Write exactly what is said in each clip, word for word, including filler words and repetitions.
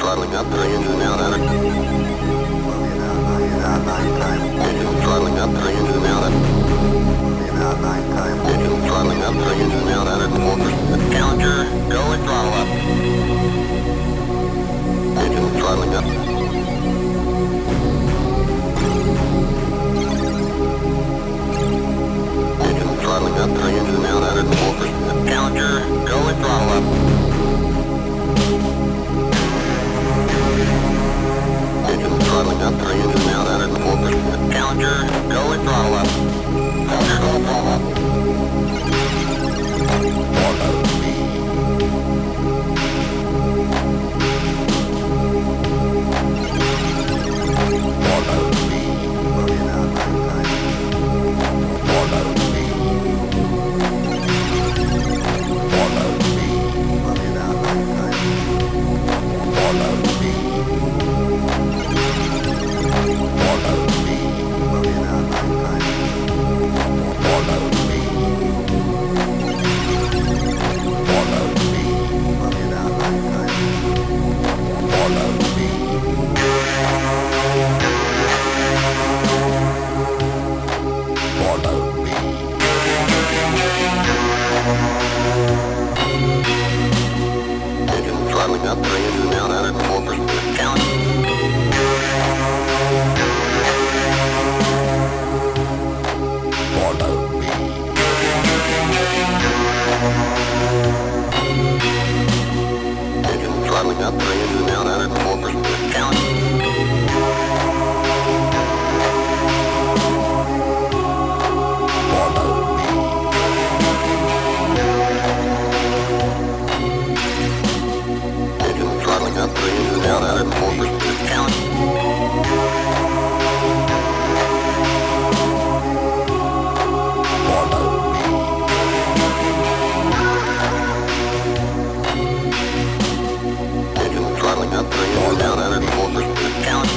throttling up, three engines now, that is. Engine throttling up, three engines now, that is. Engine throttling up, three engines now, that is. four percent. Challenger, go and throttle up. Engine throttling up. Engine throttling up, three engines now, that is. four percent. Challenger, go and throttle up. Engine throttling up, three engines now, that is. four percent. Challenger, go and throttle up. Challenger, go and throttle up. Follow me. Follow me. Follow me. Follow me. Follow me. Follow me. Follow me. Follow me. Follow me. Follow me. Engine throttling up, three engines down, that is four percent. Count. Follow me. Engine throttling up, three engines down, that is four percent. Count. Follow me. Engine throttling up, three engines down, that is four percent. Count. Follow me. Engine throttling up, three engines down, that is four percent. Count.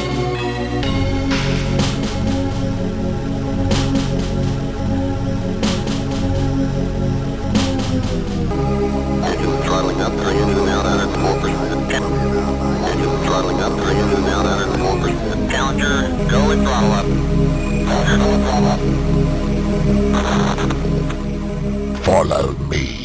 Engine throttling up, three engines down, that is four percent. Engine throttling up, three engines down, that is four percent. Challenger, go and throttle up. Challenger, go and throttle up. Follow me.